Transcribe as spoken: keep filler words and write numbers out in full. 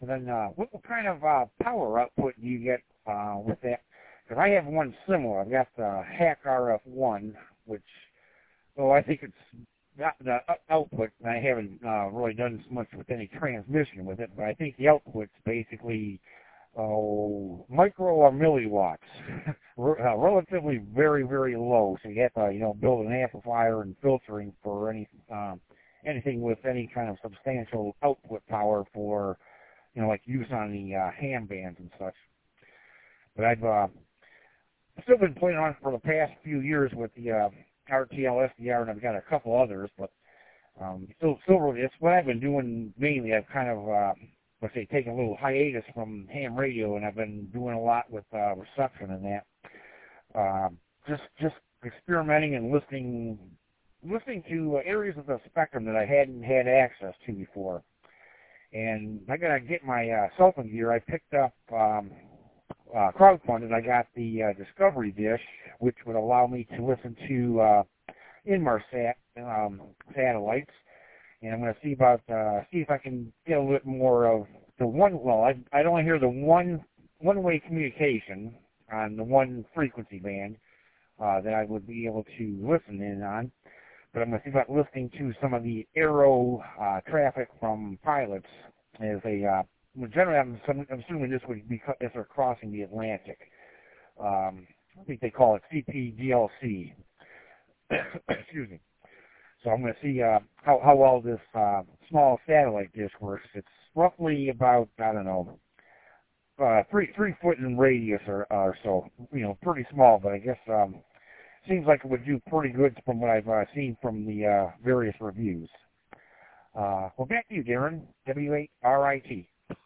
And then uh, what kind of uh, power output do you get uh, with that? Because I have one similar. I've got the Hack R F one, which, well, I think it's got the output. I haven't uh, really done so much with any transmission with it, but I think the output's basically oh, micro or milliwatts, uh, relatively very, very low. So you have to, you know, build an amplifier and filtering for any um, anything with any kind of substantial output power for, you know, like use on the uh, ham bands and such. But I've uh, still been playing on it for the past few years with the uh, R T L S D R, and I've got a couple others, but um, still, still really, it's what I've been doing mainly. I've kind of, uh, let's say, taken a little hiatus from ham radio, and I've been doing a lot with uh, reception and that. Uh, just, just experimenting and listening, listening to uh, areas of the spectrum that I hadn't had access to before. And I gotta get my uh, cell phone gear. I picked up. Um, Uh, crowdfunded, I got the uh, Discovery Dish, which would allow me to listen to uh, Inmarsat um, satellites, and I'm going to see about uh, see if I can get a little bit more of the one. Well, I I don't hear the one one-way communication on the one frequency band uh, that I would be able to listen in on, but I'm going to see about listening to some of the aero uh, traffic from pilots as a uh, Well, generally, I'm, I'm assuming this would be if they're crossing the Atlantic. Um, I think they call it C P D L C. Excuse me. So I'm going to see uh, how, how well this uh, small satellite dish works. It's roughly about, I don't know, uh, three three foot in radius or, or so. You know, pretty small, but I guess um, seems like it would do pretty good from what I've uh, seen from the uh, various reviews. Uh, well, back to you, Darren, W eight R I T.